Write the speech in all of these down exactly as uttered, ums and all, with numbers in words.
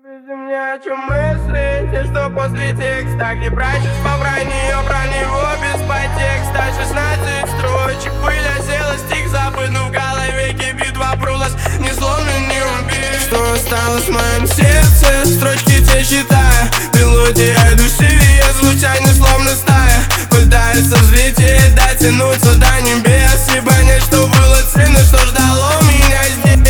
Объясни мне, о чем мысли, те, что после текста. Не прячусь по вранье, про него без подтекста. Шестнадцать строчек, пыль осела, стих забыт, но в голове кипит вопрос, не сломлен, не убит. Что осталось в моем сердце, строчки те считая. Мелодия душевее, звучание словно стая. Пытается взлететь, дотянуться до небес и понять, что было ценно, что ждало меня здесь.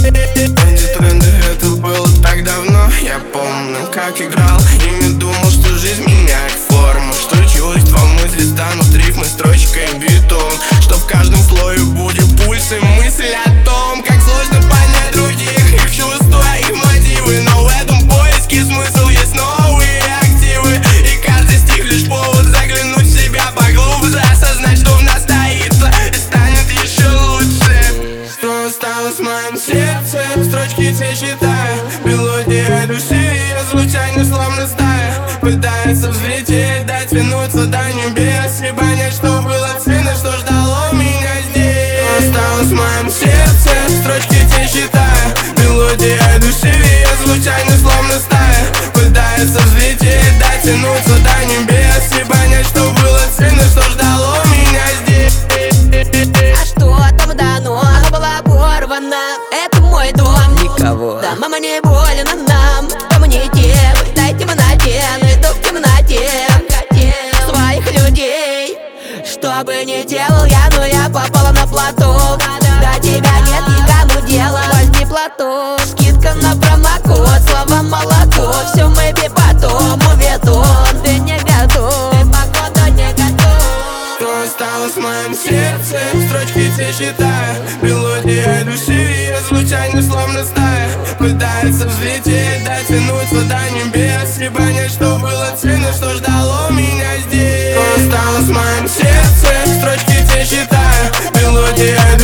Это было так давно, я помню, как играл ими, думал, что жизнь меняет форму, что чувства мысли станут рифмой, строчкой, битом, что в каждом слое будет пульс и мысль о том, как сложно понять других, их чувства, их мотивы. Но в этом поиске смысл есть новые активы, и каждый стих лишь повод заглянуть в себя поглубже, осознать, что в нас таится и станет еще лучше. Что осталось в моем сердце, строчки те считая. Мелодия душевее, звучание словно стая. Пытается взлететь, дотянуться до небес и понять, что было ценно, что ждало меня здесь. Что осталось в моем сердце, строчки те считая. Мелодия душевее, звучание словно стая. Пытается взлететь, дотянуться до небес и понять, что было ценно, что ждало меня здесь. А что там дано? Она была порвана. Это мой дом. Никого. Да, мама, не больно нам. Дом не те, дай темноте, найду в темноте своих людей. Что бы ни делал я, но я попала на платок. До тебя нет никому дела. Возьми платок, скидка на промокод, слова молоко. Все мы потом уведут. Ты не готов, ты походу не готов. Что осталось в моем сердце, строчки те считая. Мелодия душевее, звучание словно стая. Пытается взлететь, дотянуться до небес и понять, что было ценно, что ждало меня здесь. Что осталось в моем сердце, строчки те считая. Мелодия